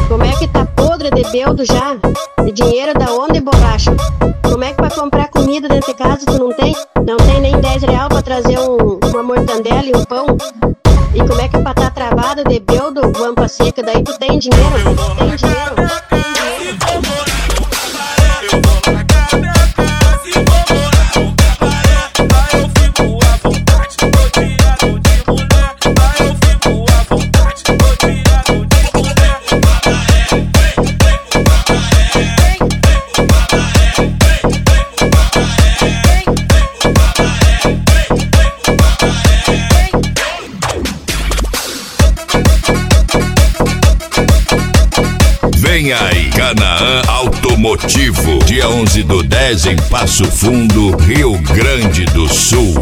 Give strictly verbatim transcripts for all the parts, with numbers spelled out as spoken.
Como é que tá podre de beldo já? De dinheiro da onde, borracha? Como é que pra comprar comida dentro de casa tu não tem? Não tem nem dez real pra trazer um, uma mortandela e um pão? E como é que pra tá travada de beldo, guampa seca? Daí tu tem dinheiro? Tu tem dinheiro? Vem aí, Canaã Automotivo, dia onze do dez em Passo Fundo, Rio Grande do Sul.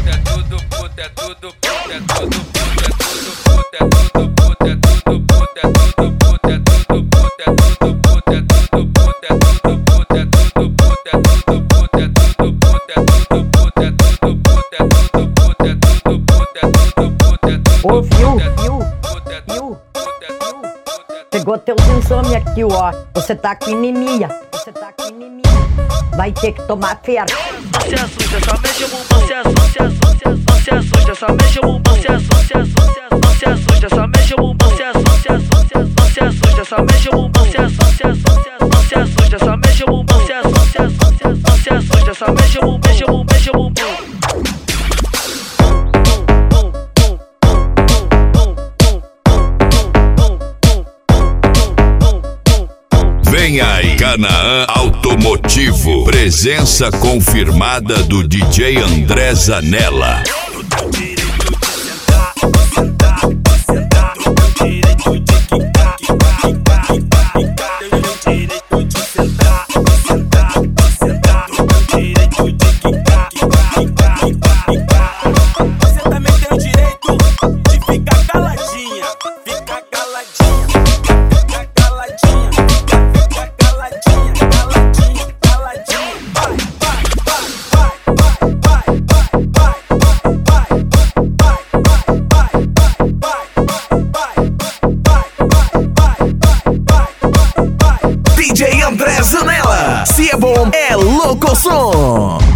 Ô, viu, viu, viu? Chegou teu exame aqui, ó. Você tá com anemia. Você tá com anemia. Vai ter que tomar ferro. Não se assusta, só mexe o bumbum. Não se assusta, não se assusta, só mexe o bumbum. Não se assusta, não se assusta, só mexe o bumbum. Não se assusta, não se assusta, só mexe o bumbum. Não se assusta, não se assusta, só mexe o bumbum. Não se assusta, não se assusta, só mexe o bumbum. Mexe o bumbum, mexe o bumbum. Vem aí, Canaã Automotivo, presença confirmada do D J André Zanella. D J André Zanella, se é bom, é louco som.